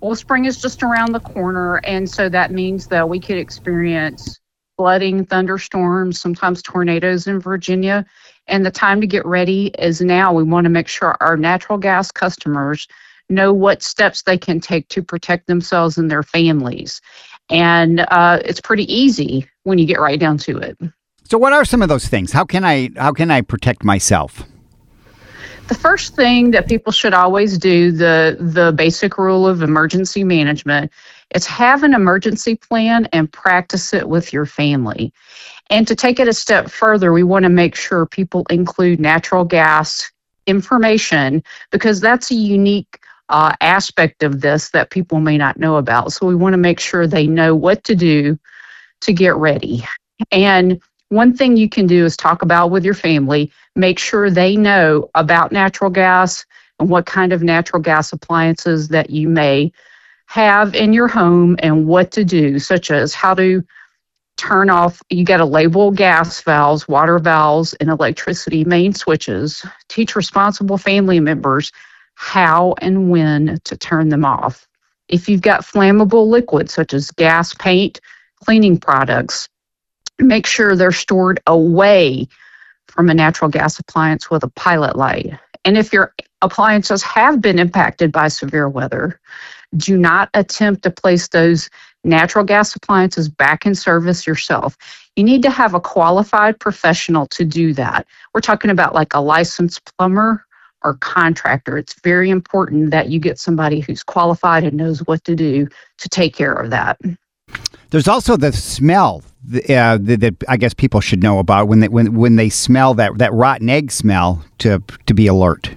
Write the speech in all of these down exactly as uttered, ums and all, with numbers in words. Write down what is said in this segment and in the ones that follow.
Well, spring is just around the corner, and so that means that we could experience flooding, thunderstorms, sometimes tornadoes in Virginia. And the time to get ready is now. We want to make sure our natural gas customers know what steps they can take to protect themselves and their families. And uh, it's pretty easy when you get right down to it. So what are some of those things? How can I how can I protect myself? The first thing that people should always do, the the basic rule of emergency management, is have an emergency plan and practice it with your family. And to take it a step further, we want to make sure people include natural gas information, because that's a unique uh, aspect of this that people may not know about. So we want to make sure they know what to do to get ready. And one thing you can do is talk about with your family, make sure they know about natural gas and what kind of natural gas appliances that you may have in your home and what to do, such as how to turn off, you got to label gas valves, water valves, and electricity main switches. Teach responsible family members how and when to turn them off. If you've got flammable liquids such as gas, paint, cleaning products, make sure they're stored away from a natural gas appliance with a pilot light. And if your appliances have been impacted by severe weather, do not attempt to place those natural gas appliances back in service yourself. You need to have a qualified professional to do that. We're talking about like a licensed plumber or contractor. It's very important that you get somebody who's qualified and knows what to do to take care of that. There's also the smell uh, that, that I guess people should know about when they when when they smell that, that rotten egg smell to to be alert.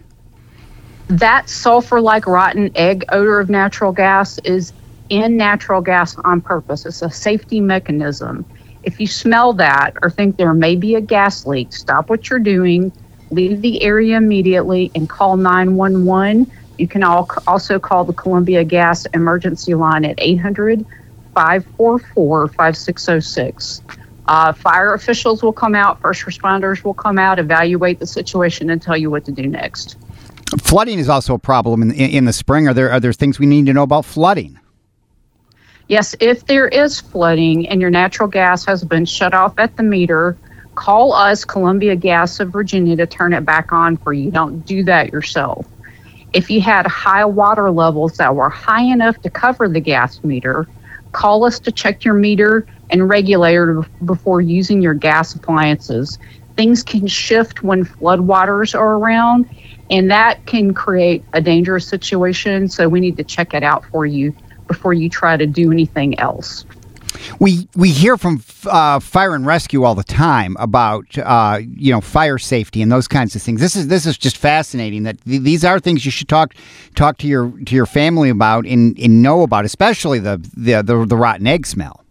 That sulfur-like rotten egg odor of natural gas is in natural gas on purpose. It's a safety mechanism. If you smell that or think there may be a gas leak, stop what you're doing, leave the area immediately, and call nine one one. You can also call the Columbia Gas emergency line at eight hundred, five four four, five six zero six. Uh, fire officials will come out, first responders will come out, evaluate the situation, and tell you what to do next. Flooding is also a problem in, in, in the spring. Are there are there things we need to know about flooding? Yes, if there is flooding and your natural gas has been shut off at the meter, call us, Columbia Gas of Virginia, to turn it back on for you. Don't do that yourself. If you had high water levels that were high enough to cover the gas meter, call us to check your meter and regulator before using your gas appliances. Things can shift when floodwaters are around, and that can create a dangerous situation. So we need to check it out for you before you try to do anything else. We we hear from uh, fire and rescue all the time about uh, you know fire safety and those kinds of things. This is this is just fascinating. That th- these are things you should talk talk to your to your family about and, and know about, especially the the, the the rotten egg smell.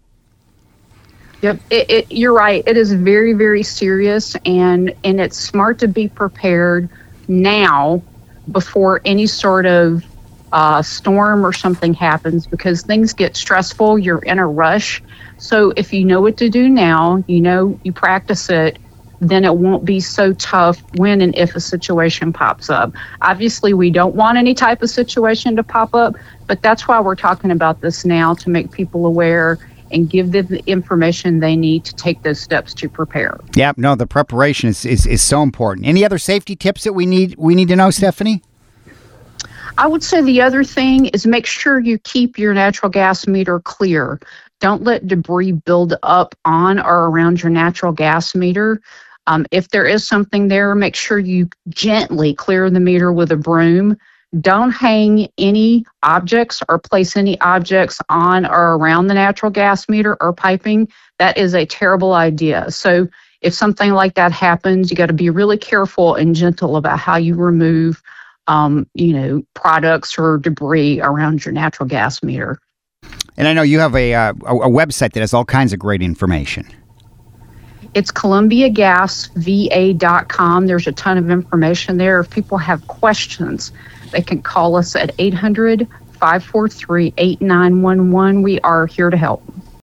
Yep, it, it, you're right. It is very, very serious, and and it's smart to be prepared now before any sort of uh, storm or something happens, because things get stressful. You're in a rush. So if you know what to do now, you know, you practice it, then it won't be so tough when and if a situation pops up. Obviously, we don't want any type of situation to pop up, but that's why we're talking about this now, to make people aware and give them the information they need to take those steps to prepare. Yeah, no, the preparation is, is, is so important. Any other safety tips that we need we need to know, Stephanie? I would say the other thing is make sure you keep your natural gas meter clear. Don't let debris build up on or around your natural gas meter. Um, if there is something there, make sure you gently clear the meter with a broom. Don't hang any objects or place any objects on or around the natural gas meter or piping. That is a terrible idea. So if something like that happens, you got to be really careful and gentle about how you remove, um, you know, products or debris around your natural gas meter. And I know you have a, uh, a, a website that has all kinds of great information. It's Columbia Gas V A dot com. There's a ton of information there. If people have questions, they can call us at eight hundred, five four three, eight nine one one. We are here to help.